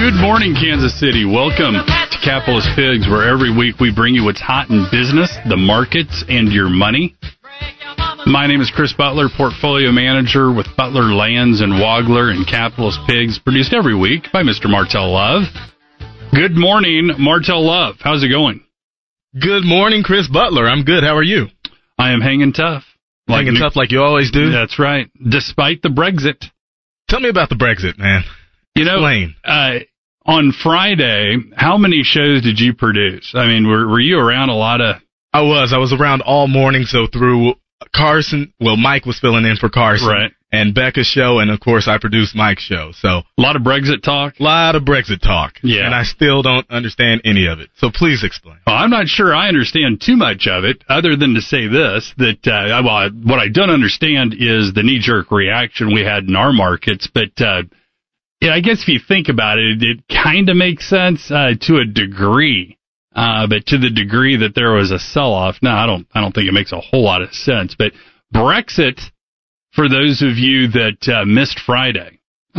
Good morning, Kansas City. Welcome to Capitalist Pigs, where every week we bring you what's hot in business, the markets, and your money. My name is Chris Butler, Portfolio Manager with Butler Lands and Wagler and Capitalist Pigs, produced every week by Mr. Martell Love. Good morning, Martell Love. How's it going? Good morning, Chris Butler. I'm good. How are you? I am hanging tough. Hanging tough like you always do? That's right. Despite the Brexit. Tell me about the Brexit, man. Explain. On Friday, how many shows did you produce? I mean, were you around a lot of... I was around all morning, so through Carson, Mike was filling in for Carson. Right. And Becca's show, and of course I produced Mike's show. So a lot of Brexit talk? A lot of Brexit talk. Yeah. And I still don't understand any of it. So please explain. Well, I'm not sure I understand too much of it, other than to say this, that what I don't understand is the knee-jerk reaction we had in our markets. But I guess if you think about it, it kind of makes sense to a degree. But to the degree that there was a sell-off, no, I don't think it makes a whole lot of sense. But Brexit, for those of you that missed Friday,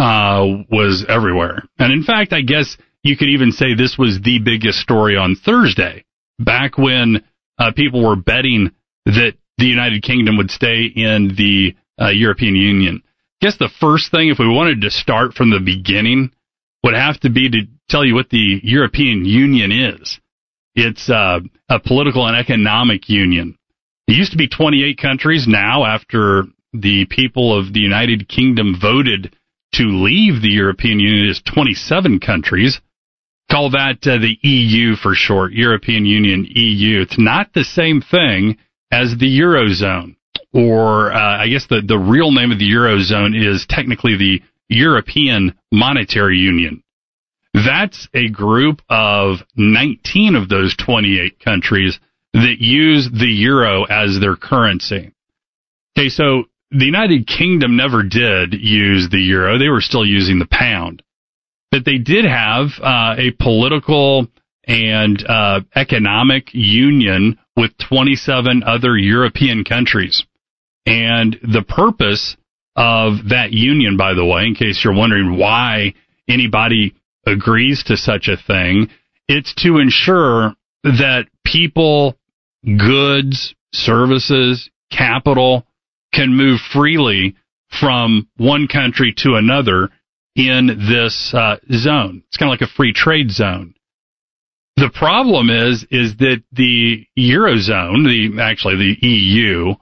was everywhere. And in fact, I guess you could even say this was the biggest story on Thursday, back when people were betting that the United Kingdom would stay in the European Union. I guess the first thing, if we wanted to start from the beginning, would have to be to tell you what the European Union is. It's a political and economic union. It used to be 28 countries. Now, after the people of the United Kingdom voted to leave the European Union, it is 27 countries. Call that the EU for short, European Union, EU. It's not the same thing as the Eurozone. Or I guess the real name of the Eurozone is technically the European Monetary Union. That's a group of 19 of those 28 countries that use the euro as their currency. Okay, so the United Kingdom never did use the euro. They were still using the pound. But they did have a political and economic union with 27 other European countries. And the purpose of that union, by the way, in case you're wondering why anybody agrees to such a thing, it's to ensure that people, goods, services, capital can move freely from one country to another in this zone. It's kind of like a free trade zone. The problem is that the Eurozone, the EU,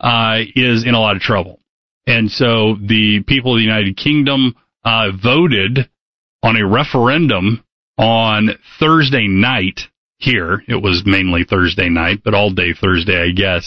is in a lot of trouble. And so the people of the United Kingdom voted on a referendum on Thursday night here. It was mainly Thursday night, but all day Thursday, I guess,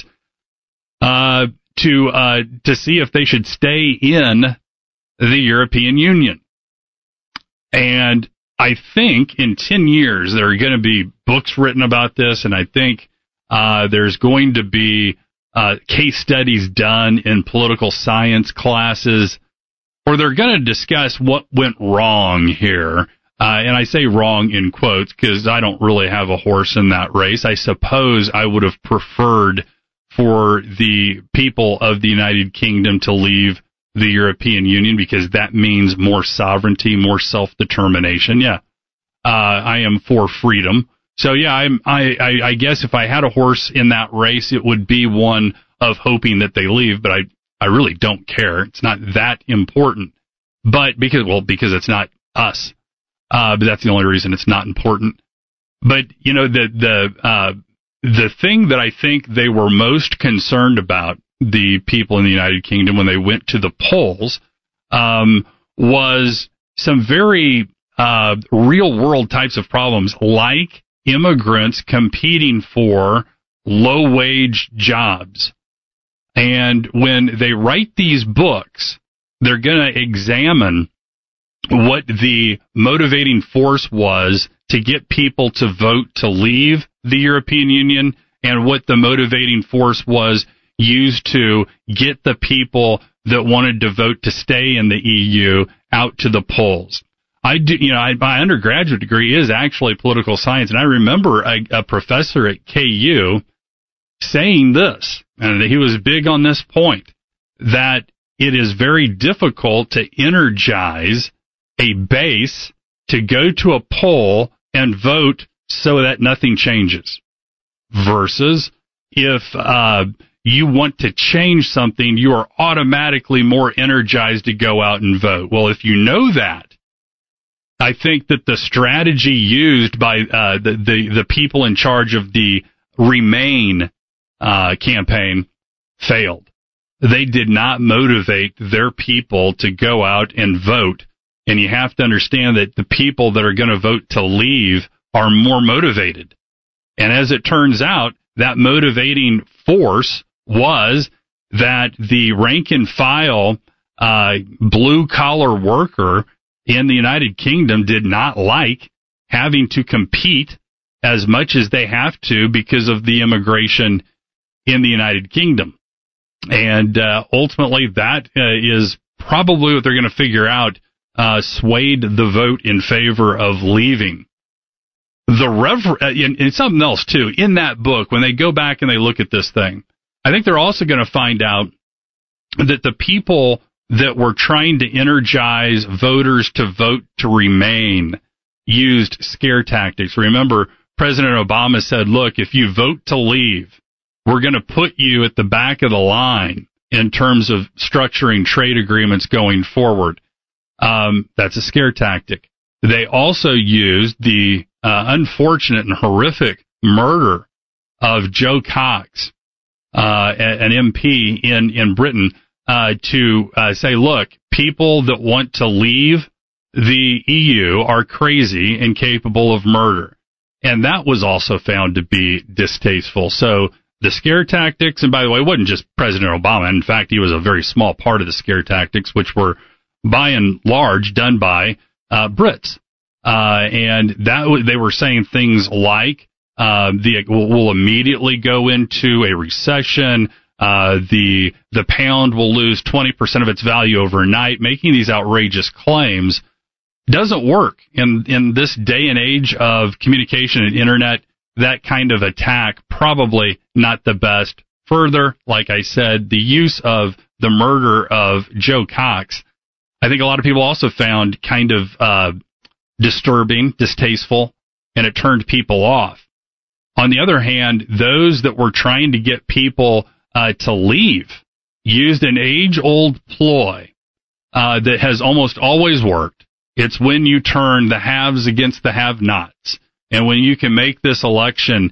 to see if they should stay in the European Union. And I think in 10 years there are going to be books written about this, and I think there's going to be case studies done in political science classes, or they're going to discuss what went wrong here. And I say wrong in quotes because I don't really have a horse in that race. I suppose I would have preferred for the people of the United Kingdom to leave the European Union because that means more sovereignty, more self-determination. Yeah, I am for freedom. So, yeah, I guess if I had a horse in that race, it would be one of hoping that they leave, but I really don't care. It's not that important. But because it's not us. But that's the only reason it's not important. But, you know, the thing that I think they were most concerned about, the people in the United Kingdom, when they went to the polls, was some very real-world types of problems, like immigrants competing for low-wage jobs. And when they write these books, they're going to examine what the motivating force was to get people to vote to leave the European Union and what the motivating force was used to get the people that wanted to vote to stay in the EU out to the polls. My undergraduate degree is actually political science, and I remember a professor at KU saying this, and he was big on this point, that it is very difficult to energize a base to go to a poll and vote so that nothing changes. Versus if you want to change something, you are automatically more energized to go out and vote. Well, if you know that, I think that the strategy used by the people in charge of the Remain campaign failed. They did not motivate their people to go out and vote. And you have to understand that the people that are going to vote to leave are more motivated. And as it turns out, that motivating force was that the rank and file blue-collar worker in the United Kingdom did not like having to compete as much as they have to because of the immigration in the United Kingdom. And ultimately, that is probably what they're going to figure out swayed the vote in favor of leaving. And something else, too, in that book, when they go back and they look at this thing, I think they're also going to find out that the people that were trying to energize voters to vote to Remain used scare tactics. Remember, President Obama said, look, if you vote to leave, we're going to put you at the back of the line in terms of structuring trade agreements going forward. That's a scare tactic. They also used the unfortunate and horrific murder of Joe Cox, an MP in Britain, to say, look, people that want to leave the EU are crazy and capable of murder. And that was also found to be distasteful. So the scare tactics, and by the way, it wasn't just President Obama. In fact, he was a very small part of the scare tactics, which were by and large done by Brits. And that they were saying things like, we'll immediately go into a recession. The pound will lose 20% of its value overnight. Making these outrageous claims doesn't work in this day and age of communication and internet. That kind of attack probably not the best. Further, like I said, the use of the murder of Joe Cox, I think a lot of people also found kind of disturbing, distasteful, and it turned people off. On the other hand, those that were trying to get people to leave used an age-old ploy that has almost always worked. It's when you turn the haves against the have-nots, and when you can make this election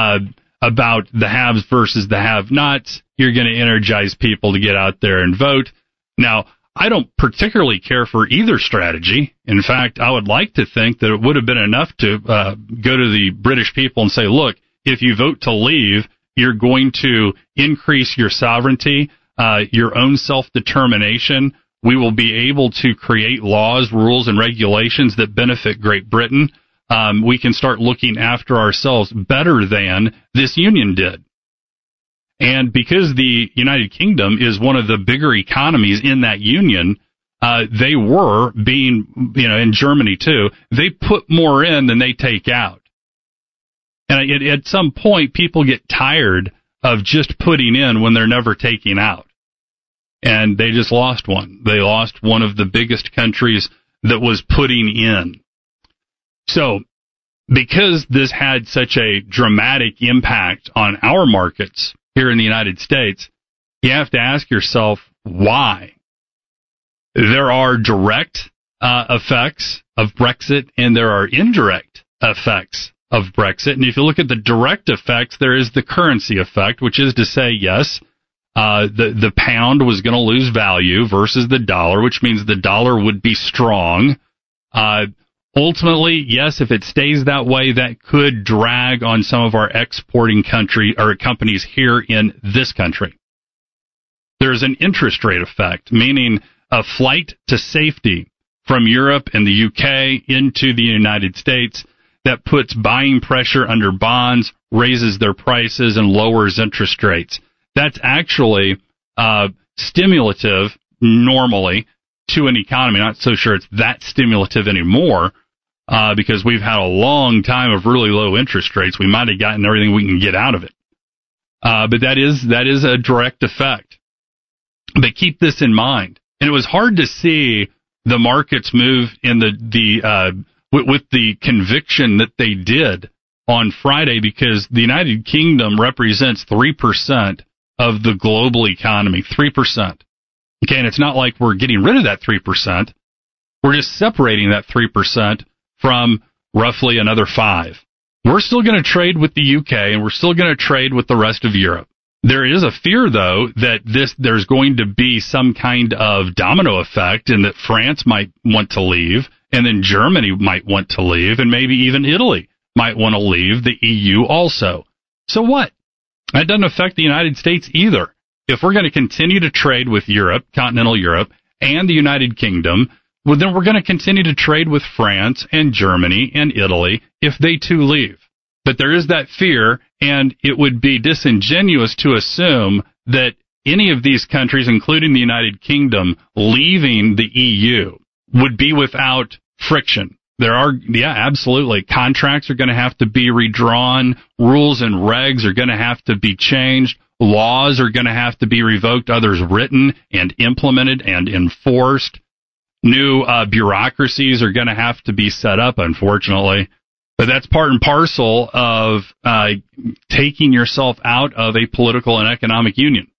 about the haves versus the have-nots, you're going to energize people to get out there and vote. Now, I don't particularly care for either strategy. In fact, I would like to think that it would have been enough to go to the British people and say, look, if you vote to leave, you're going to increase your sovereignty, your own self-determination. We will be able to create laws, rules, and regulations that benefit Great Britain. We can start looking after ourselves better than this union did. And because the United Kingdom is one of the bigger economies in that union, they were being, in Germany too, they put more in than they take out. And at some point, people get tired of just putting in when they're never taking out. And they just lost one. They lost one of the biggest countries that was putting in. So, because this had such a dramatic impact on our markets here in the United States, you have to ask yourself why. There are direct effects of Brexit, and there are indirect effects of Brexit. And if you look at the direct effects, there is the currency effect, which is to say, yes, the pound was going to lose value versus the dollar, which means the dollar would be strong. Ultimately, yes, if it stays that way, that could drag on some of our exporting companies here in this country. There's an interest rate effect, meaning a flight to safety from Europe and the UK into the United States that puts buying pressure under bonds, raises their prices, and lowers interest rates. That's actually stimulative normally to an economy. Not so sure it's that stimulative anymore because we've had a long time of really low interest rates. We might have gotten everything we can get out of it. But that is a direct effect. But keep this in mind. And it was hard to see the markets move in the with the conviction that they did on Friday, because the United Kingdom represents 3% of the global economy, 3%. Okay, and it's not like we're getting rid of that 3%. We're just separating that 3% from roughly another 5%. We're still going to trade with the UK, and we're still going to trade with the rest of Europe. There is a fear, though, that there's going to be some kind of domino effect, and that France might want to leave, and then Germany might want to leave, and maybe even Italy might want to leave the EU also. So what? That doesn't affect the United States either. If we're going to continue to trade with Europe, continental Europe, and the United Kingdom, well, then we're going to continue to trade with France and Germany and Italy if they too leave. But there is that fear, and it would be disingenuous to assume that any of these countries, including the United Kingdom, leaving the EU would be without friction. There are, absolutely. Contracts are going to have to be redrawn. Rules and regs are going to have to be changed. Laws are going to have to be revoked, others written and implemented and enforced. New bureaucracies are going to have to be set up, unfortunately. But that's part and parcel of taking yourself out of a political and economic union.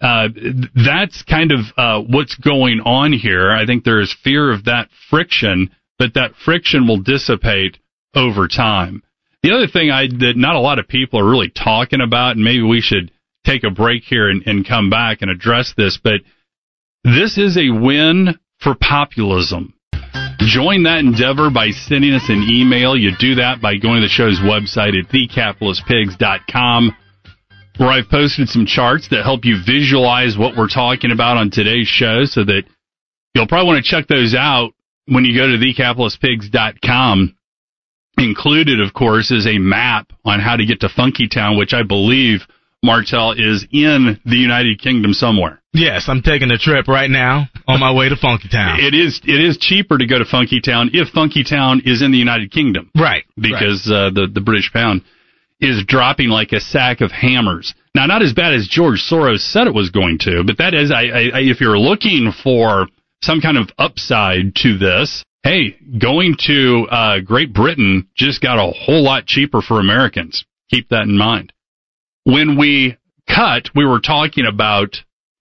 That's kind of what's going on here. I think there is fear of that friction, but that friction will dissipate over time. The other thing that not a lot of people are really talking about, and maybe we should take a break here and come back and address this, but this is a win for populism. Join that endeavor by sending us an email. You do that by going to the show's website at thecapitalistpigs.com, where I've posted some charts that help you visualize what we're talking about on today's show, so that you'll probably want to check those out when you go to thecapitalistpigs.com. Included, of course, is a map on how to get to Funky Town, which I believe, Martel, is in the United Kingdom somewhere. Yes, I'm taking a trip right now on my way to Funky Town. It is cheaper to go to Funky Town if Funky Town is in the United Kingdom. Right. Because the British pound is dropping like a sack of hammers. Now, not as bad as George Soros said it was going to, but that is, if you're looking for some kind of upside to this, hey, going to Great Britain just got a whole lot cheaper for Americans. Keep that in mind. When we cut, we were talking about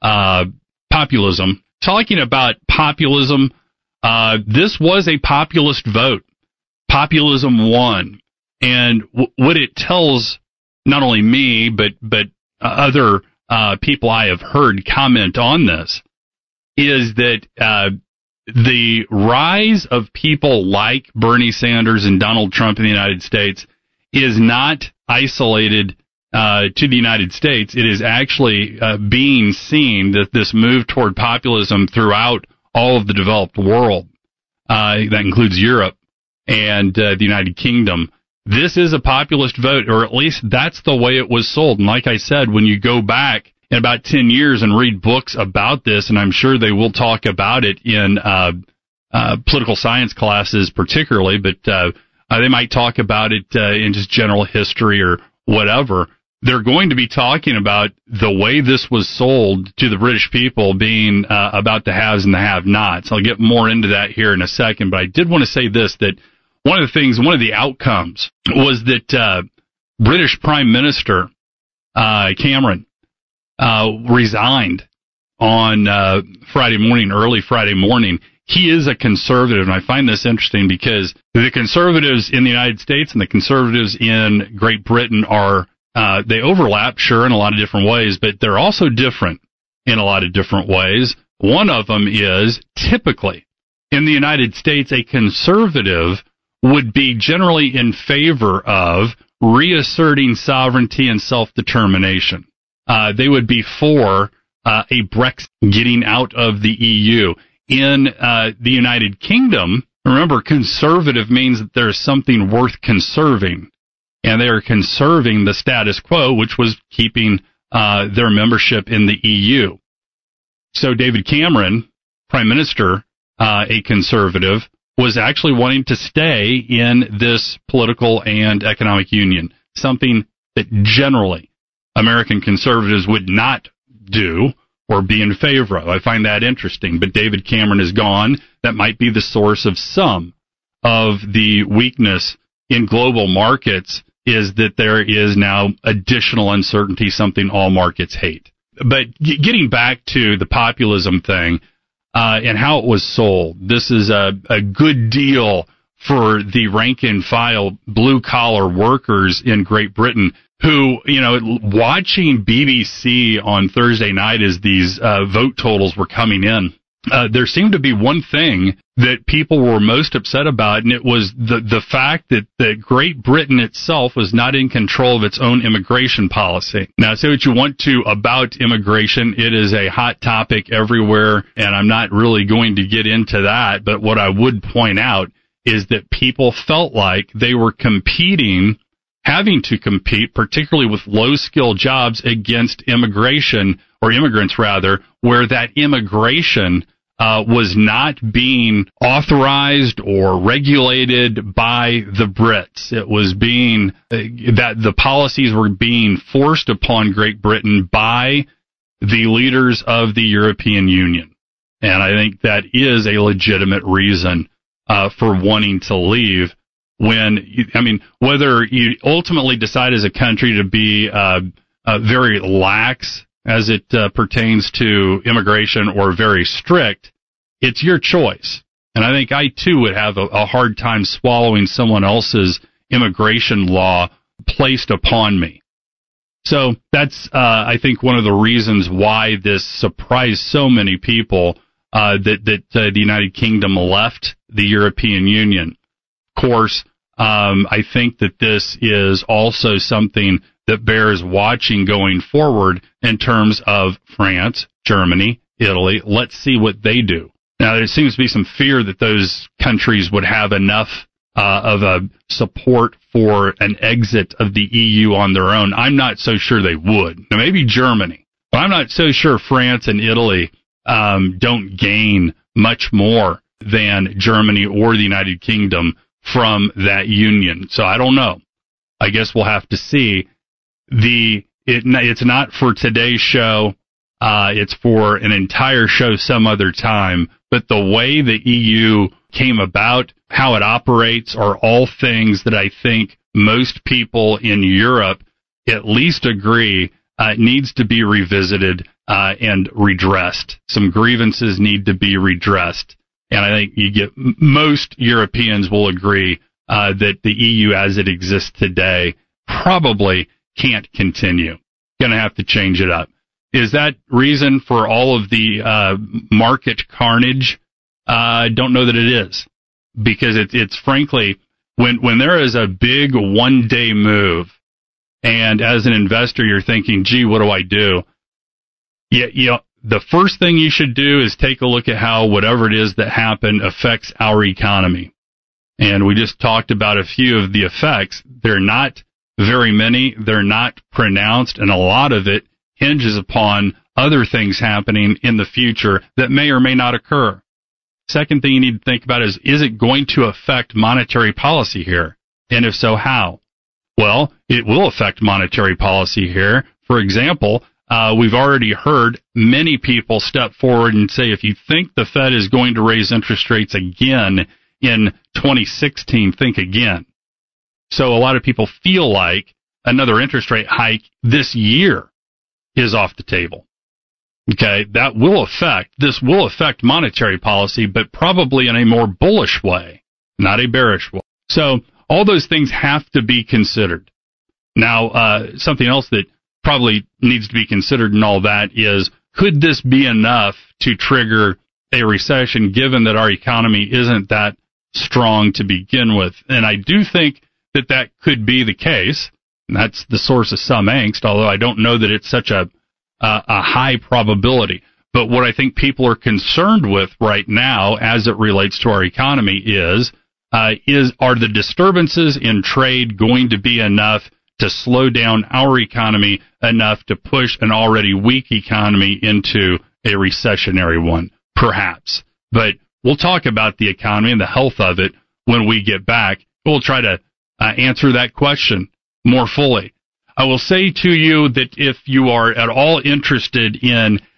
populism. This was a populist vote. Populism won. And what it tells not only me, but other people I have heard comment on this, is that the rise of people like Bernie Sanders and Donald Trump in the United States is not isolated to the United States. It is actually being seen, that this move toward populism throughout all of the developed world, that includes Europe and the United Kingdom. This is a populist vote, or at least that's the way it was sold. And like I said, when you go back in about 10 years and read books about this, and I'm sure they will talk about it in political science classes particularly, but they might talk about it in just general history or whatever. They're going to be talking about the way this was sold to the British people being about the haves and the have-nots. I'll get more into that here in a second, but I did want to say this, that one of the outcomes was that British Prime Minister Cameron resigned on early Friday morning. He is a conservative, and I find this interesting because the conservatives in the United States and the conservatives in Great Britain they overlap, sure, in a lot of different ways, but they're also different in a lot of different ways. One of them is, typically, in the United States, a conservative would be generally in favor of reasserting sovereignty and self-determination. They would be for a Brexit, getting out of the EU. In the United Kingdom, remember, conservative means that there is something worth conserving. And they are conserving the status quo, which was keeping their membership in the EU. So David Cameron, Prime Minister, a conservative, was actually wanting to stay in this political and economic union, something that generally American conservatives would not do or be in favor of. I find that interesting, but David Cameron is gone. That might be the source of some of the weakness in global markets is that there is now additional uncertainty, something all markets hate. But getting back to the populism thing and how it was sold, this is a good deal for the rank and file blue-collar workers in Great Britain who, watching BBC on Thursday night as these vote totals were coming in, there seemed to be one thing that people were most upset about, and it was the fact that Great Britain itself was not in control of its own immigration policy. Now, say what you want to about immigration. It is a hot topic everywhere, and I'm not really going to get into that, but what I would point out is that people felt like they were having to compete, particularly with low-skill jobs, against immigration, or immigrants rather, where that immigration was not being authorized or regulated by the Brits. It was being that the policies were being forced upon Great Britain by the leaders of the European Union. And I think that is a legitimate reason for wanting to leave. Whether you ultimately decide as a country to be very lax as it pertains to immigration or very strict, it's your choice. And I think I, too, would have a hard time swallowing someone else's immigration law placed upon me. So that's, I think, one of the reasons why this surprised so many people that the United Kingdom left the European Union. Of course, I think that this is also something that bears watching going forward in terms of France, Germany, Italy. Let's see what they do. Now, there seems to be some fear that those countries would have enough of a support for an exit of the EU on their own. I'm not so sure they would. Now, maybe Germany, but I'm not so sure France and Italy don't gain much more than Germany or the United Kingdom from that union. So I don't know. I guess we'll have to see. It's not for today's show. It's for an entire show some other time. But the way the EU came about, how it operates, are all things that I think most people in Europe at least agree needs to be revisited and redressed. Some grievances need to be redressed. And I think most Europeans will agree that the EU as it exists today probably can't continue. Going to have to change it up. Is that reason for all of the market carnage? I don't know that it is, because it's frankly, when there is a big one-day move, and as an investor you're thinking, gee, what do I do? The first thing you should do is take a look at how whatever it is that happened affects our economy. And we just talked about a few of the effects. They're not very many. They're not pronounced, and a lot of it hinges upon other things happening in the future that may or may not occur. Second thing you need to think about is it going to affect monetary policy here? And if so, how? Well, it will affect monetary policy here. For example, we've already heard many people step forward and say, if you think the Fed is going to raise interest rates again in 2016, think again. So a lot of people feel like another interest rate hike this year is off the table. Okay, this will affect monetary policy, but probably in a more bullish way, not a bearish way. So all those things have to be considered. Now, something else that probably needs to be considered in all that is, could this be enough to trigger a recession, given that our economy isn't that strong to begin with? And I do think that could be the case. And that's the source of some angst, although I don't know that it's such a high probability. But what I think people are concerned with right now as it relates to our economy is are the disturbances in trade going to be enough to slow down our economy enough to push an already weak economy into a recessionary one? Perhaps. But we'll talk about the economy and the health of it when we get back. We'll try to answer that question more fully. I will say to you that if you are at all interested in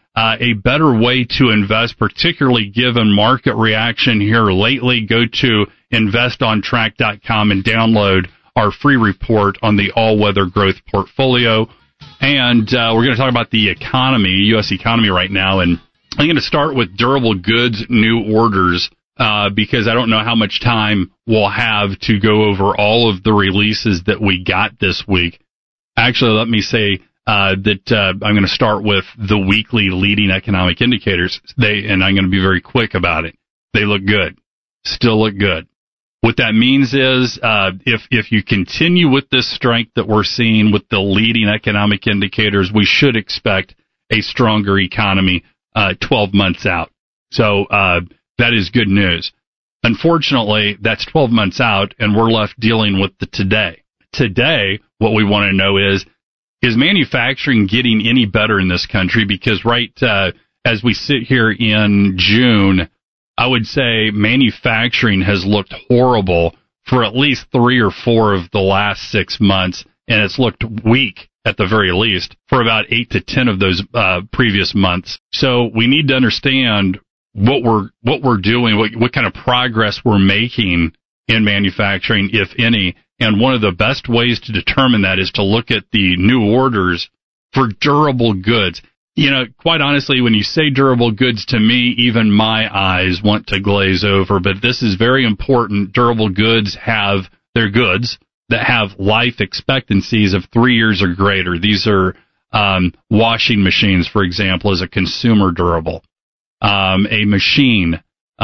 a better way to invest, particularly given market reaction here lately. Go to investontrack.com and download our free report on the all-weather growth portfolio. And we're going to talk about the economy, U.S. economy right now. And I'm going to start with durable goods new orders because I don't know how much time we'll have to go over all of the releases that we got this week. Actually, let me say that I'm going to start with the weekly leading economic indicators. And I'm going to be very quick about it. They look good. Still look good. What that means is if you continue with this strength that we're seeing with the leading economic indicators, we should expect a stronger economy 12 months out. So that is good news. Unfortunately, that's 12 months out, and we're left dealing with the today. Today, what we want to know is manufacturing getting any better in this country? Because as we sit here in June, I would say manufacturing has looked horrible for at least 3 or 4 of the last 6 months, and it's looked weak at the very least for about 8 to 10 of those previous months. So we need to understand what we're doing, what kind of progress we're making in manufacturing, if any. And one of the best ways to determine that is to look at the new orders for durable goods. You know, quite honestly, when you say durable goods, to me, even my eyes want to glaze over. But this is very important. Durable goods they're goods that have life expectancies of 3 years or greater. These are washing machines, for example, is a consumer durable. A machine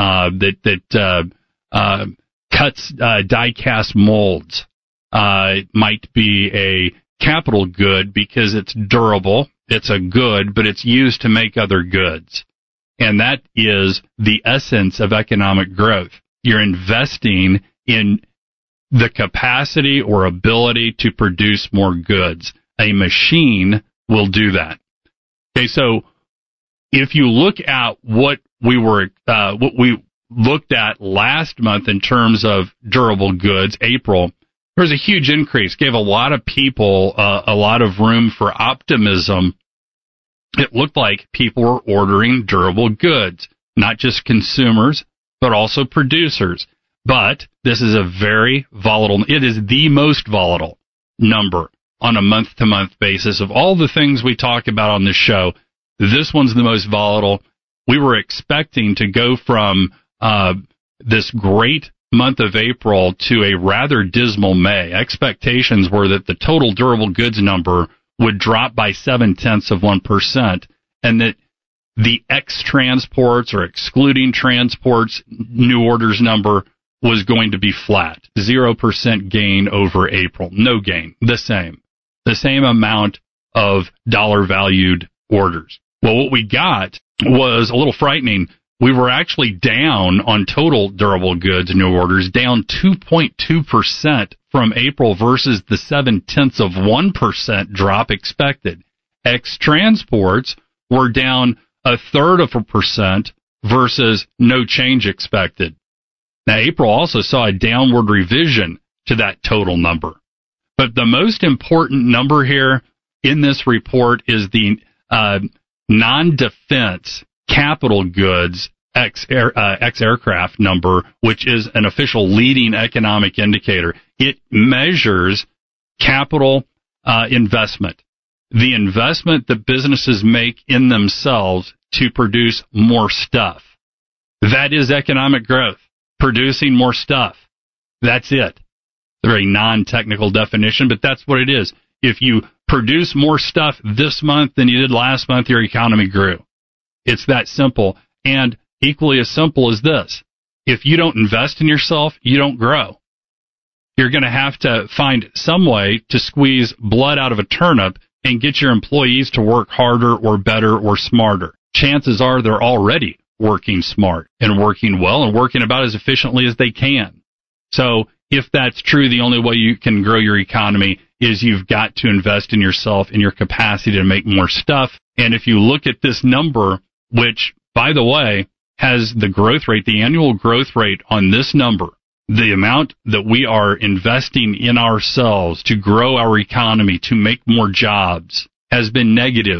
that cuts die-cast molds might be a capital good because it's durable. It's a good, but it's used to make other goods. And that is the essence of economic growth. You're investing in the capacity or ability to produce more goods. A machine will do that. Okay, so if you look at what we looked at last month in terms of durable goods, April, there was a huge increase, gave a lot of people a lot of room for optimism. It looked like people were ordering durable goods, not just consumers, but also producers. But this is a very volatile, it is the most volatile number on a month-to-month basis. Of all the things we talk about on this show, this one's the most volatile. We were expecting to go from this great month of April to a rather dismal May. Expectations were that the total durable goods number would drop by 0.7%, and that the ex-transports or excluding transports new orders number was going to be flat. 0% gain over April. No gain. The same amount of dollar-valued orders. Well, what we got was a little frightening. We were actually down on total durable goods new orders, down 2.2% from April versus the 0.7% drop expected. Ex-transports were down 0.33% versus no change expected. Now, April also saw a downward revision to that total number. But the most important number here in this report is the non-defense capital goods ex-aircraft number, which is an official leading economic indicator. It measures capital investment, the investment that businesses make in themselves to produce more stuff. That is economic growth, producing more stuff. That's it. A very non-technical definition, but that's what it is. If you produce more stuff this month than you did last month, your economy grew. It's that simple. And equally as simple as this. If you don't invest in yourself, you don't grow. You're going to have to find some way to squeeze blood out of a turnip and get your employees to work harder or better or smarter. Chances are they're already working smart and working well and working about as efficiently as they can. So if that's true, the only way you can grow your economy is you've got to invest in yourself and your capacity to make more stuff. And if you look at this number, which, by the way, has the growth rate, the annual growth rate on this number, the amount that we are investing in ourselves to grow our economy, to make more jobs, has been negative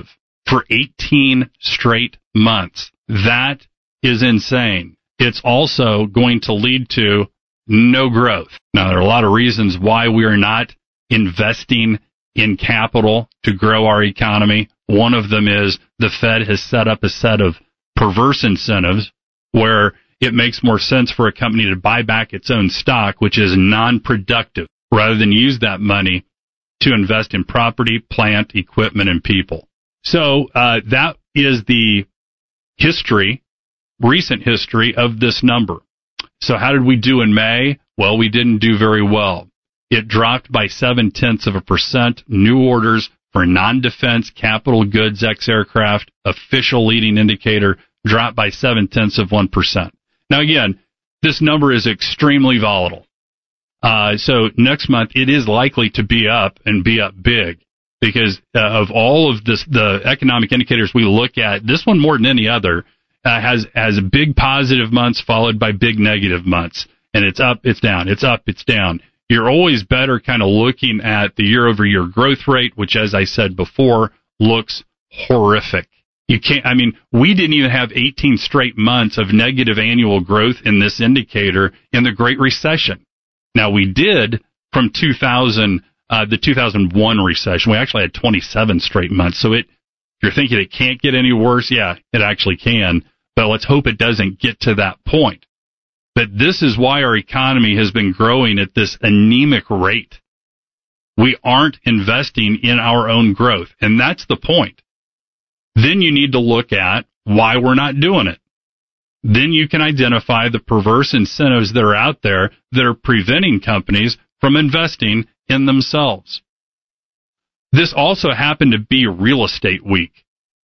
for 18 straight months. That is insane. It's also going to lead to no growth. Now, there are a lot of reasons why we are not investing in capital to grow our economy. One of them is the Fed has set up a set of perverse incentives where it makes more sense for a company to buy back its own stock, which is non-productive, rather than use that money to invest in property, plant, equipment, and people. So that is the history, recent history of this number. So how did we do in May? Well, we didn't do very well. It dropped by 0.7%. New orders for non-defense capital goods ex-aircraft, official leading indicator, dropped by 0.7%. Now again, this number is extremely volatile. So next month it is likely to be up and be up big because of all of this, the economic indicators we look at. This one more than any other has big positive months followed by big negative months, and it's up, it's down, it's up, it's down. You're always better kind of looking at the year-over-year growth rate, which, as I said before, looks horrific. You can't, I mean, we didn't even have 18 straight months of negative annual growth in this indicator in the Great Recession. Now, we did from the 2001 recession. We actually had 27 straight months. So you're thinking it can't get any worse. Yeah, it actually can. But let's hope it doesn't get to that point. But this is why our economy has been growing at this anemic rate. We aren't investing in our own growth, and that's the point. Then you need to look at why we're not doing it. Then you can identify the perverse incentives that are out there that are preventing companies from investing in themselves. This also happened to be Real Estate Week.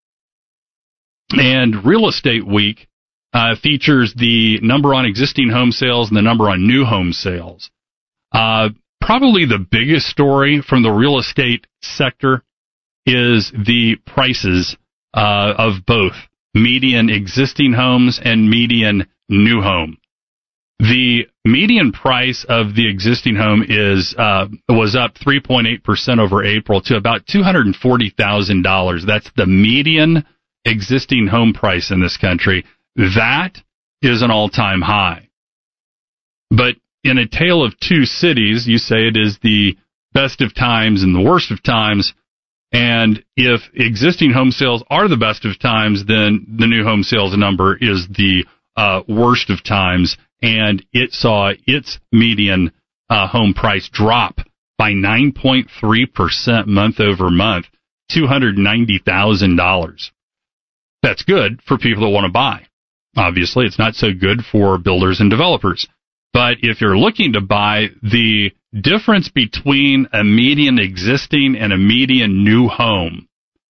And Real Estate Week features the number on existing home sales and the number on new home sales. Probably the biggest story from the real estate sector is the prices of both median existing homes and median new home. The median price of the existing home was up 3.8% over April to about $240,000. That's the median existing home price in this country. That is an all-time high. But in a tale of two cities, you say it is the best of times and the worst of times. And if existing home sales are the best of times, then the new home sales number is the worst of times. And it saw its median home price drop by 9.3% month over month, $290,000. That's good for people that want to buy. Obviously, it's not so good for builders and developers. But if you're looking to buy, the difference between a median existing and a median new home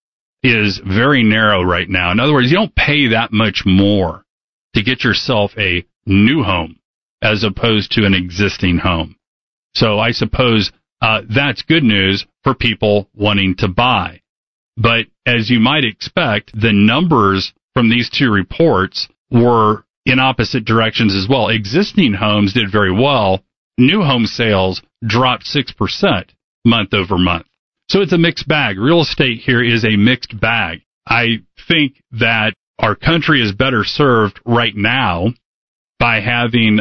is very narrow right now. In other words, you don't pay that much more to get yourself a new home as opposed to an existing home. So I suppose that's good news for people wanting to buy. But as you might expect, the numbers from these two reports were in opposite directions as well. Existing homes did very well. New home sales dropped 6% month over month. So it's a mixed bag. Real estate here is a mixed bag. I think that our country is better served right now by having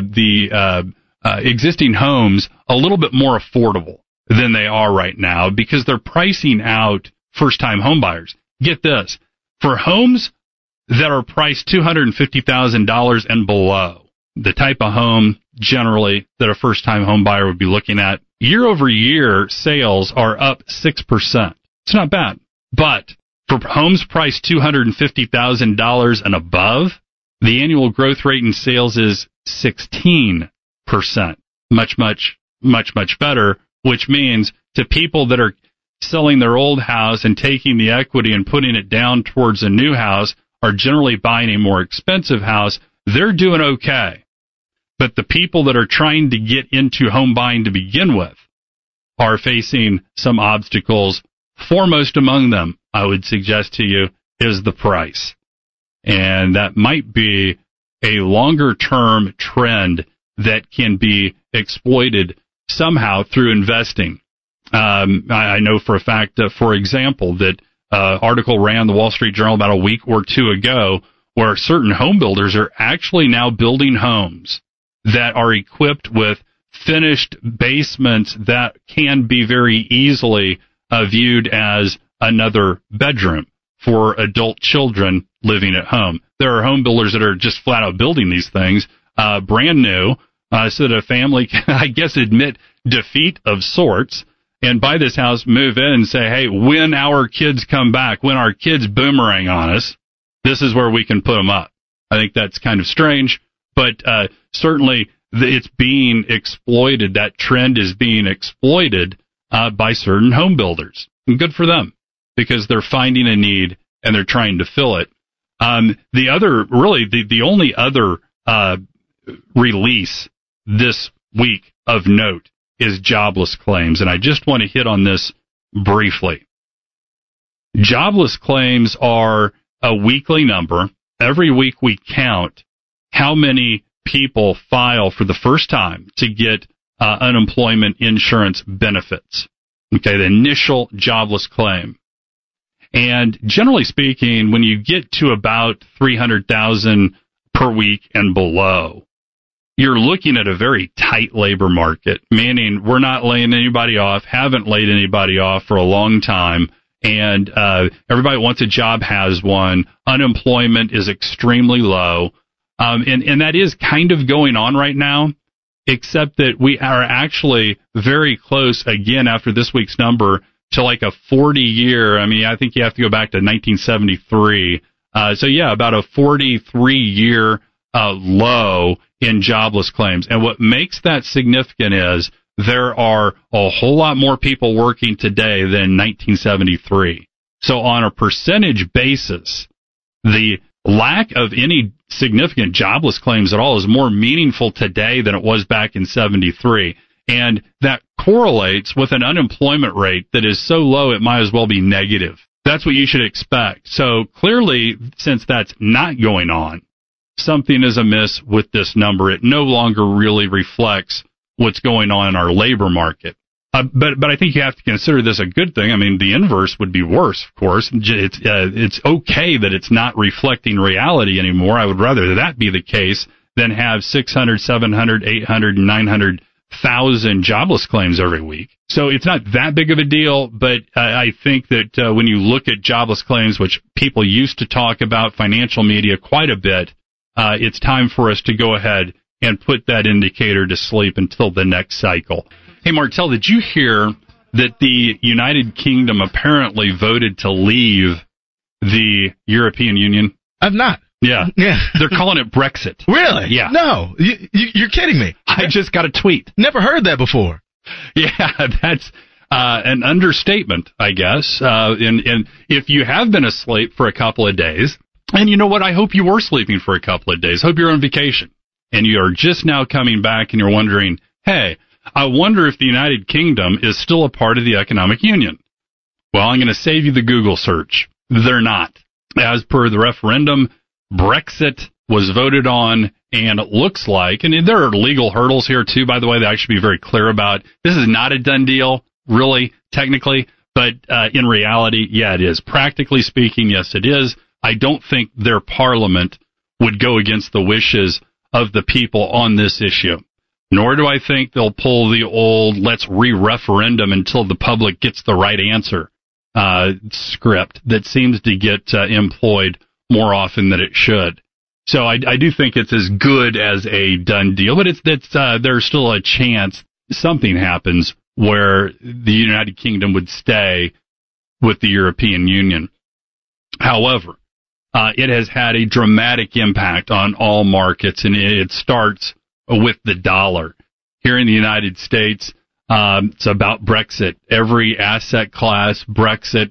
the existing homes a little bit more affordable than they are right now because they're pricing out first-time home buyers. Get this. For homes that are priced $250,000 and below, the type of home generally that a first-time home buyer would be looking at, year-over-year sales are up 6%. It's not bad. But for homes priced $250,000 and above, the annual growth rate in sales is 16%. Much, much, much, much better, which means to people that are selling their old house and taking the equity and putting it down towards a new house, are generally buying a more expensive house, they're doing okay. But the people that are trying to get into home buying to begin with are facing some obstacles. Foremost among them, I would suggest to you, is the price. And that might be a longer-term trend that can be exploited somehow through investing. I know for a fact, for example, that article ran in the Wall Street Journal about a week or two ago where certain home builders are actually now building homes that are equipped with finished basements that can be very easily viewed as another bedroom for adult children living at home. There are home builders that are just flat out building these things brand new so that a family can, I guess, admit defeat of sorts and buy this house, move in and say, hey, when our kids come back, when our kids boomerang on us, this is where we can put them up. I think that's kind of strange, but certainly it's being exploited. That trend is being exploited by certain home builders. And good for them, because they're finding a need and they're trying to fill it. The only other release this week of note is jobless claims, and I just want to hit on this briefly. Jobless claims are a weekly number. Every week we count how many people file for the first time to get unemployment insurance benefits. Okay, the initial jobless claim. And generally speaking, when you get to about 300,000 per week and below, you're looking at a very tight labor market, meaning we're not laying anybody off, haven't laid anybody off for a long time, and everybody wants a job, has one. Unemployment is extremely low, and that is kind of going on right now, except that we are actually very close, again, after this week's number, to like a 40-year, I think you have to go back to 1973. About a 43-year low in jobless claims. And what makes that significant is there are a whole lot more people working today than 1973. So on a percentage basis, the lack of any significant jobless claims at all is more meaningful today than it was back in 73. And that correlates with an unemployment rate that is so low it might as well be negative. That's what you should expect. So clearly, since that's not going on, something is amiss with this number. It no longer really reflects what's going on in our labor market. But I think you have to consider this a good thing. The inverse would be worse, of course. It's okay that it's not reflecting reality anymore. I would rather that be the case than have 600, 700, 800, 900,000 jobless claims every week. So it's not that big of a deal, but I think that when you look at jobless claims, which people used to talk about, financial media quite a bit, it's time for us to go ahead and put that indicator to sleep until the next cycle. Hey, Martell, did you hear that the United Kingdom apparently voted to leave the European Union? I've not. Yeah. They're calling it Brexit. Really? Yeah. No, you're kidding me. I just got a tweet. Never heard that before. Yeah, that's an understatement, I guess. And if you have been asleep for a couple of days, and you know what? I hope you were sleeping for a couple of days. Hope you're on vacation. And you are just now coming back and you're wondering, hey, I wonder if the United Kingdom is still a part of the Economic Union. Well, I'm going to save you the Google search. They're not. As per the referendum, Brexit was voted on, and it looks like, and there are legal hurdles here too, by the way, that I should be very clear about. This is not a done deal, really, technically, but in reality, yeah, it is. Practically speaking, yes, it is. I don't think their parliament would go against the wishes of the people on this issue. Nor do I think they'll pull the old let's re-referendum until the public gets the right answer script that seems to get employed more often than it should. So I do think it's as good as a done deal, but there's still a chance something happens where the United Kingdom would stay with the European Union. However, it has had a dramatic impact on all markets, and it starts with the dollar. Here in the United States, it's about Brexit. Every asset class, Brexit.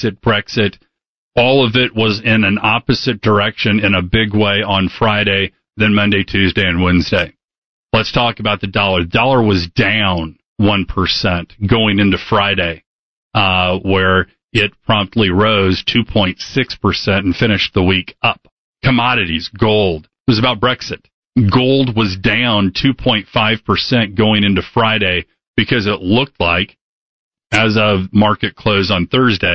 All of it was in an opposite direction in a big way on Friday, then Monday, Tuesday, and Wednesday. Let's talk about the dollar. The dollar was down 1% going into Friday, where it promptly rose 2.6% and finished the week up. Commodities, gold. It was about Brexit. Gold was down 2.5% going into Friday because it looked like, as of market close on Thursday,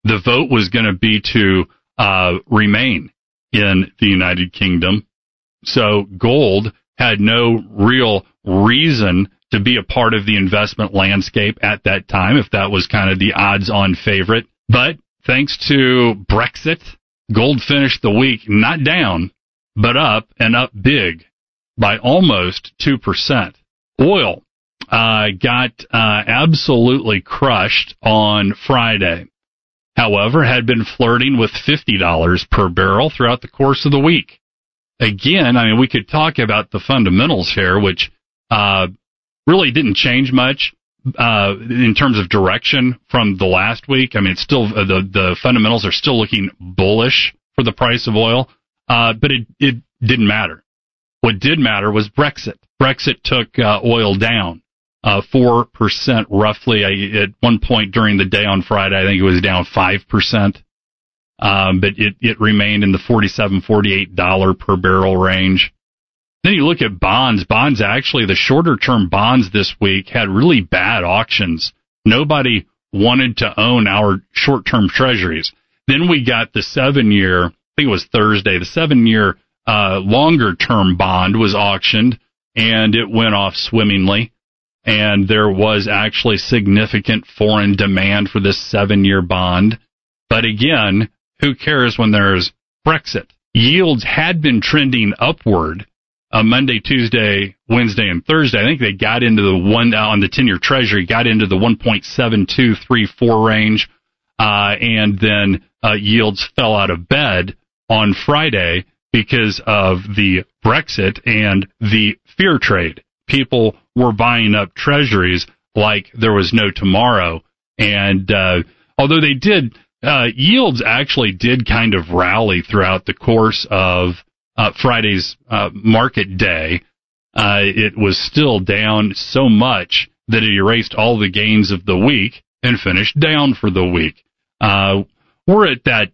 the vote was going to be to remain in the United Kingdom. So gold had no real reason to be a part of the investment landscape at that time, if that was kind of the odds-on favorite. But thanks to Brexit, gold finished the week not down, but up, and up big by almost 2%. Oil got absolutely crushed on Friday. However, had been flirting with $50 per barrel throughout the course of the week. Again, I mean, we could talk about the fundamentals here, which really didn't change much in terms of direction from the last week. I mean, it's still the fundamentals are still looking bullish for the price of oil, but it didn't matter. What did matter was Brexit. Brexit took oil down 4% roughly. At one point during the day on Friday, I think it was down 5%. But it remained in the $47, $48 per barrel range. Then you look at bonds. Bonds, actually, the shorter-term bonds this week had really bad auctions. Nobody wanted to own our short-term treasuries. Then we got the 7-year, I think it was Thursday, the 7-year longer-term bond was auctioned, and it went off swimmingly. And there was actually significant foreign demand for this 7-year bond. But again, who cares when there's Brexit? Yields had been trending upward Monday, Tuesday, Wednesday, and Thursday. I think they got into the one on the 10-year Treasury, got into the 1.7234 range, and then yields fell out of bed on Friday because of the Brexit and the fear trade. People were buying up treasuries like there was no tomorrow, and although they did. Yields actually did kind of rally throughout the course of Friday's market day. It was still down so much that it erased all the gains of the week and finished down for the week. We're at that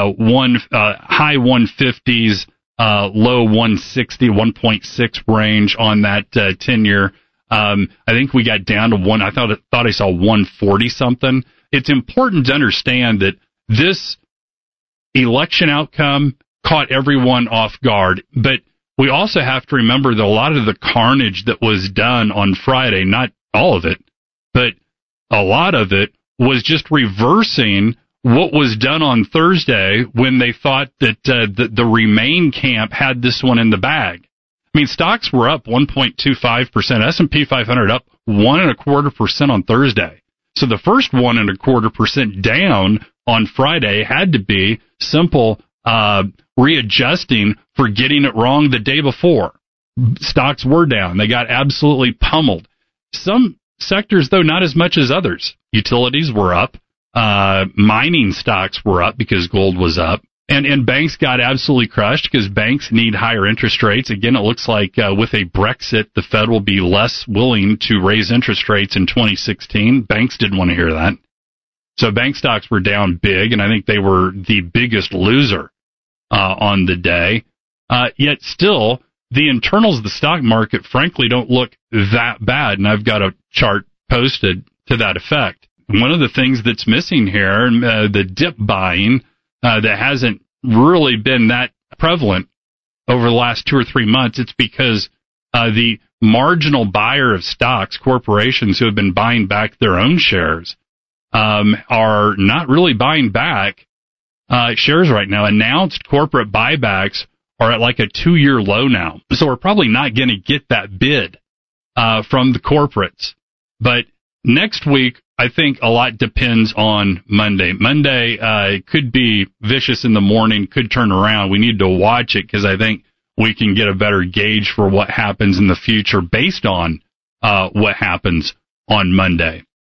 high 150s, low 160, 1.6 range on that 10-year. I think we got down to I thought I saw 140 something. It's important to understand that this election outcome caught everyone off guard, but we also have to remember that a lot of the carnage that was done on Friday, not all of it, but a lot of it was just reversing what was done on Thursday when they thought that the Remain camp had this one in the bag. I mean, stocks were up 1.25%, S&P 500 up 1.25% on Thursday. So the first 1.25% down on Friday had to be simple readjusting for getting it wrong the day before. Stocks were down. They got absolutely pummeled. Some sectors, though, not as much as others. Utilities were up. Mining stocks were up because gold was up. And banks got absolutely crushed because banks need higher interest rates. Again, it looks like with a Brexit, the Fed will be less willing to raise interest rates in 2016. Banks didn't want to hear that. So bank stocks were down big, and I think they were the biggest loser on the day. Yet still, the internals of the stock market, frankly, don't look that bad, and I've got a chart posted to that effect. One of the things that's missing here, the dip buying, that hasn't really been that prevalent over the last 2 or 3 months, it's because the marginal buyer of stocks, corporations who have been buying back their own shares, are not really buying back shares right now. Announced corporate buybacks are at like a 2-year low now. So we're probably not going to get that bid from the corporates. But next week, I think a lot depends on Monday. Monday could be vicious in the morning, could turn around. We need to watch it because I think we can get a better gauge for what happens in the future based on what happens on Monday.